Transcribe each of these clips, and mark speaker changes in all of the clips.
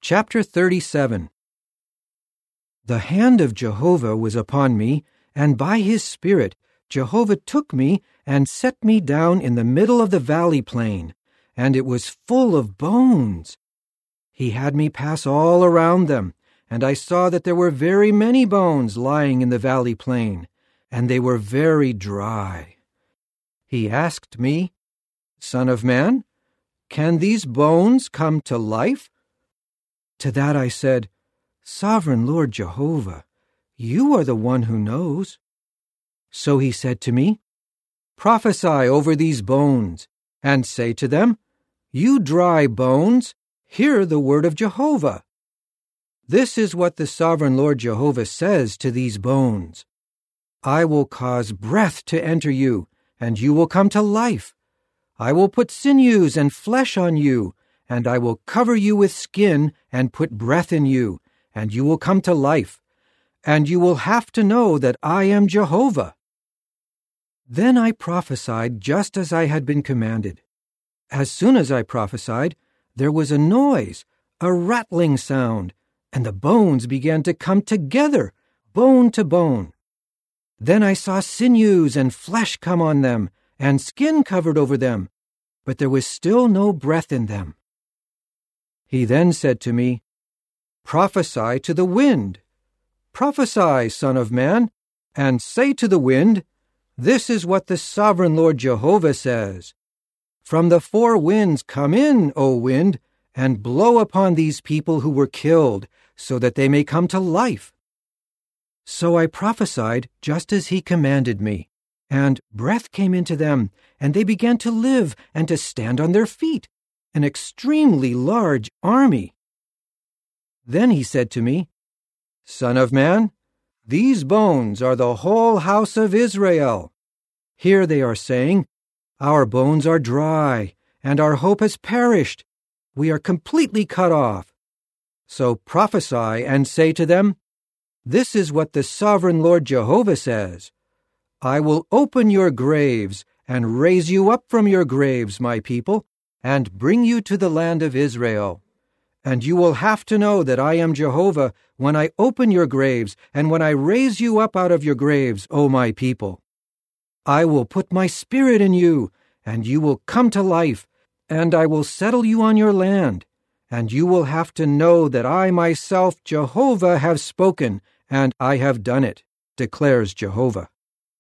Speaker 1: Chapter 37. The hand of Jehovah was upon me, and by his Spirit Jehovah took me and set me down in the middle of the valley plain, and it was full of bones. He had me pass all around them, and I saw that there were very many bones lying in the valley plain, and they were very dry. He asked me, "Son of man, can these bones come to life?" To that I said, "Sovereign Lord Jehovah, you are the one who knows." So he said to me, "Prophesy over these bones, and say to them, 'You dry bones, hear the word of Jehovah. This is what the Sovereign Lord Jehovah says to these bones. I will cause breath to enter you, and you will come to life. I will put sinews and flesh on you, and I will cover you with skin and put breath in you, and you will come to life. And you will have to know that I am Jehovah." Then I prophesied just as I had been commanded. As soon as I prophesied, there was a noise, a rattling sound, and the bones began to come together, bone to bone. Then I saw sinews and flesh come on them, and skin covered over them, but there was still no breath in them. He then said to me, "Prophesy to the wind. Prophesy, Son of man, and say to the wind, 'This is what the Sovereign Lord Jehovah says. From the four winds come in, O wind, and blow upon these people who were killed, so that they may come to life.'" So I prophesied just as he commanded me, and breath came into them, and they began to live and to stand on their feet, an extremely large army. Then he said to me, "Son of man, these bones are the whole house of Israel. Here they are saying, 'Our bones are dry, and our hope has perished. We are completely cut off.' So prophesy and say to them, 'This is what the Sovereign Lord Jehovah says. I will open your graves and raise you up from your graves, my people, and bring you to the land of Israel. And you will have to know that I am Jehovah when I open your graves and when I raise you up out of your graves, O my people. I will put my spirit in you, and you will come to life, and I will settle you on your land. And you will have to know that I myself, Jehovah, have spoken, and I have done it, declares Jehovah."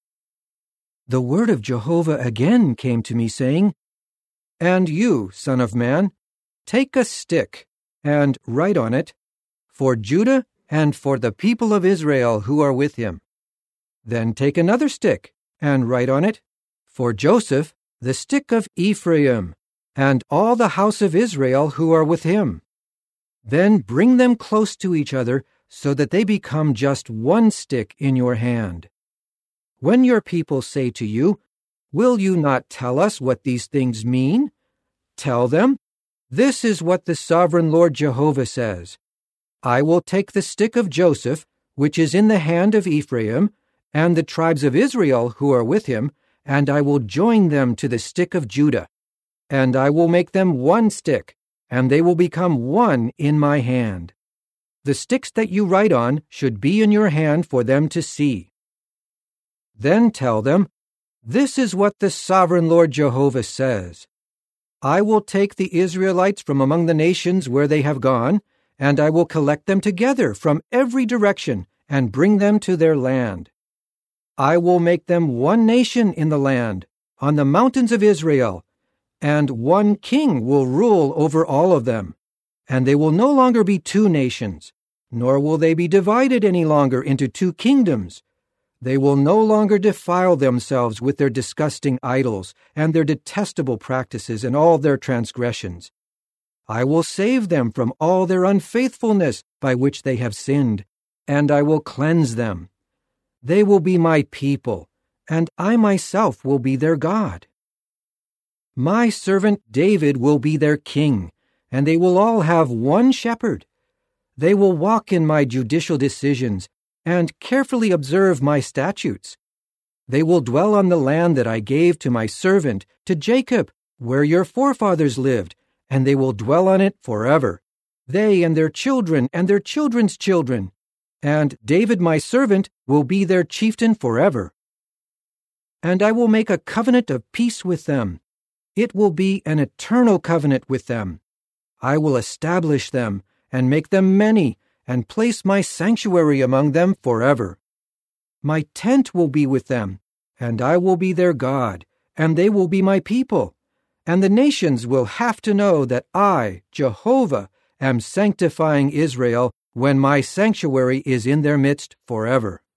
Speaker 1: The word of Jehovah again came to me, saying, "And you, son of man, take a stick, and write on it, 'For Judah and for the people of Israel who are with him.' Then take another stick, and write on it, 'For Joseph, the stick of Ephraim, and all the house of Israel who are with him.' Then bring them close to each other, so that they become just one stick in your hand. When your people say to you, 'Will you not tell us what these things mean?' Tell them, 'This is what the Sovereign Lord Jehovah says. I will take the stick of Joseph, which is in the hand of Ephraim, and the tribes of Israel who are with him, and I will join them to the stick of Judah. And I will make them one stick, and they will become one in my hand. The sticks that you write on should be in your hand for them to see. Then tell them, 'This is what the Sovereign Lord Jehovah says. I will take the Israelites from among the nations where they have gone, and I will collect them together from every direction and bring them to their land. I will make them one nation in the land, on the mountains of Israel, and one king will rule over all of them. And they will no longer be two nations, nor will they be divided any longer into two kingdoms. They will no longer defile themselves with their disgusting idols and their detestable practices and all their transgressions. I will save them from all their unfaithfulness by which they have sinned, and I will cleanse them. They will be my people, and I myself will be their God. My servant David will be their king, and they will all have one shepherd. They will walk in my judicial decisions and carefully observe my statutes. They will dwell on the land that I gave to my servant, to Jacob, where your forefathers lived, and they will dwell on it forever. they and their children and their children's children, and David my servant will be their chieftain forever. And I will make a covenant of peace with them. It will be an eternal covenant with them. I will establish them and make them many, and place my sanctuary among them forever. My tent will be with them, and I will be their God, and they will be my people. And the nations will have to know that I, Jehovah, am sanctifying Israel when my sanctuary is in their midst forever.